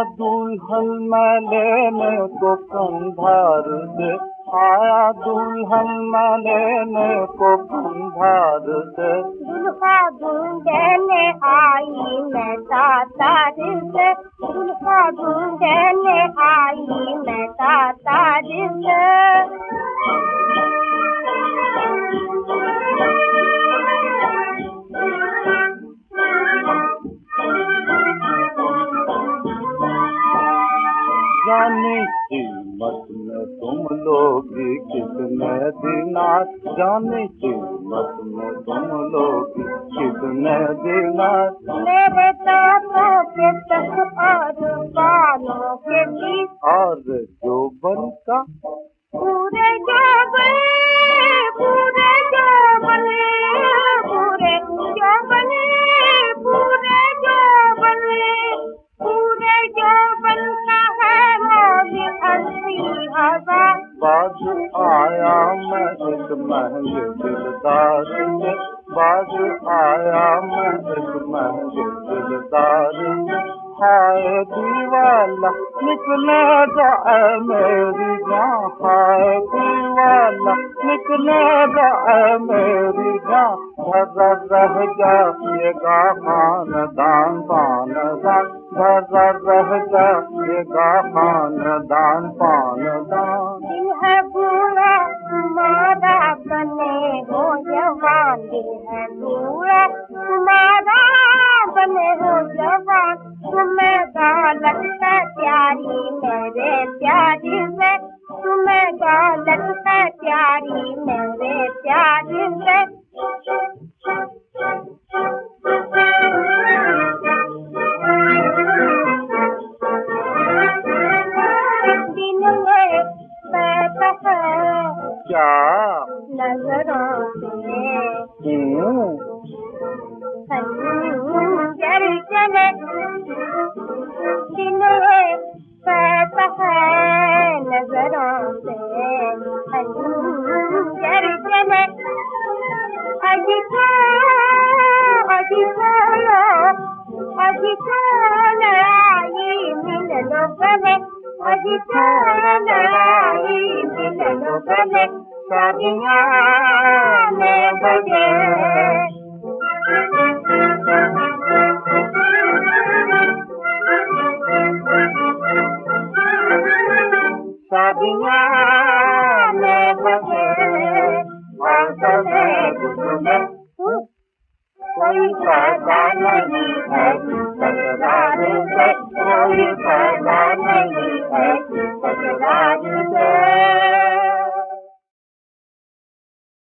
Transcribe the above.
दुल्हन मैं लेने को कंधार से, आया दुल्हन मैं लेने को कंधार से। दुल्हा ढूंढने आई मैं तातार से, दुल्हा ढूंढने आई मैं तातार से। जानी कीमत में तुम लोगी कितने दिनार, जानी कीमत में तुम लोगी कितने दिनार। मेरे दांतों के तक और बालों के बीच और जोबन का पूरे जोबन, पूरे जोबन, पूरे जोबन, पूरे जोबन, पूरे जोबन का है मोल 80,000। बाज आया मैं एक महंगे दिलदार से, बाज आया मैं एक महंगे दिलदार से। हाय दीवाला निकलेगा ऐ मेरी जान, हाय दीवाला निकलेगा ऐ मेरी जान। धरा रह जाएगा खानदान खानदान, धरा रह जाएगा खानदान खानदान। दिल है बुरा तुम्हारा बने हो जवान, दिल है बुरा तुम्हारा बने हो जवान। तुम्हें गलत है प्यारी मेरे प्यारी से, तुम्हें गलत है प्यारी मेरे प्यारी से। दिन में पैसा है क्या नजरों से खंजर चले, दिन में पैसा है नजरों से खंजर चले। अजी लड़ाई मिल गले, अजी लड़ाई मिल गले। शादियाँ में बजे शादियाँ में बजे और सवेरे कोई फायदा नहीं है तकरार से, कोई फायदा